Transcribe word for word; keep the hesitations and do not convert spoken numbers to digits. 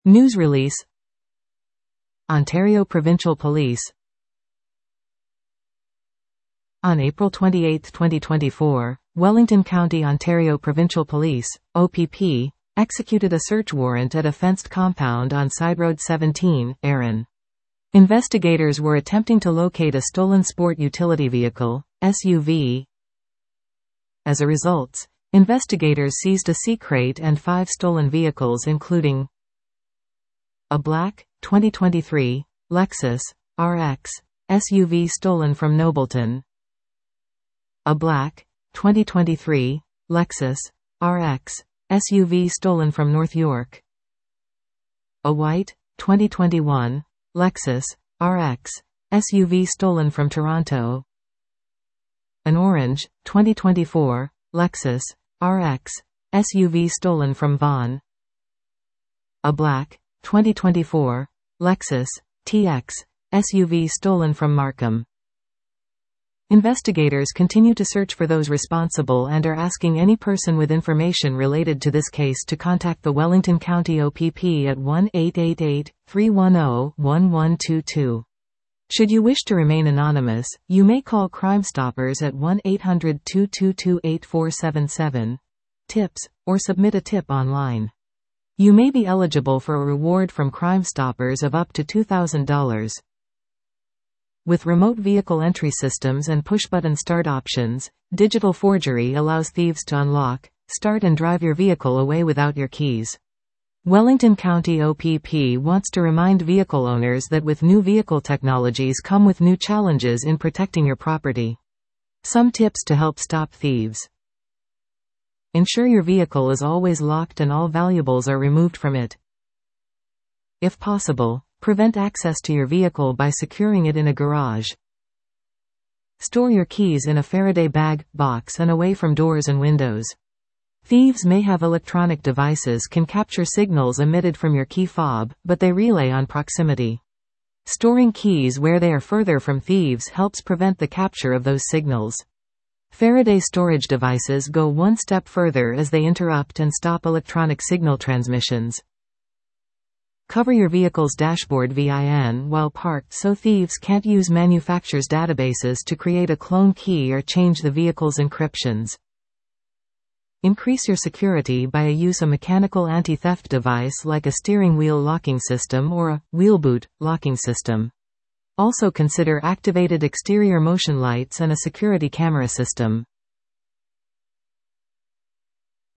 News release. Ontario Provincial Police. On April twenty-eighth, twenty twenty-four, Wellington County, Ontario Provincial Police, O P P, executed a search warrant at a fenced compound on Side Road seventeen, Erin. Investigators were attempting to locate a stolen sport utility vehicle, S U V. As a result, investigators seized a sea crate and five stolen vehicles, including a black, twenty twenty-three, Lexus R X S U V stolen from Nobleton, a black, twenty twenty-three, Lexus R X S U V stolen from North York, a white, twenty twenty-one, Lexus R X S U V stolen from Toronto, an orange, twenty twenty-four, Lexus R X S U V stolen from Vaughan, a black, twenty twenty-four, Lexus T X S U V stolen from Markham. Investigators continue to search for those responsible and are asking any person with information related to this case to contact the Wellington County O P P at one eight eight eight, three one zero, one one two two. Should you wish to remain anonymous, you may call Crime Stoppers at one eight hundred, two two two, eight four seven seven, tips, or submit a tip online. You may be eligible for a reward from Crime Stoppers of up to two thousand dollars. With remote vehicle entry systems and push-button start options, digital forgery allows thieves to unlock, start and drive your vehicle away without your keys. Wellington County O P P wants to remind vehicle owners that with new vehicle technologies come with new challenges in protecting your property. Some tips to help stop thieves. Ensure your vehicle is always locked and all valuables are removed from it. If possible, prevent access to your vehicle by securing it in a garage. Store your keys in a Faraday bag, box and away from doors and windows. Thieves may have electronic devices can capture signals emitted from your key fob, but they relay on proximity. Storing keys where they are further from thieves helps prevent the capture of those signals. Faraday storage devices go one step further as they interrupt and stop electronic signal transmissions. Cover your vehicle's dashboard V I N while parked so thieves can't use manufacturers' databases to create a clone key or change the vehicle's encryptions. Increase your security by a use a mechanical anti-theft device like a steering wheel locking system or a wheel boot locking system. Also consider activated exterior motion lights and a security camera system.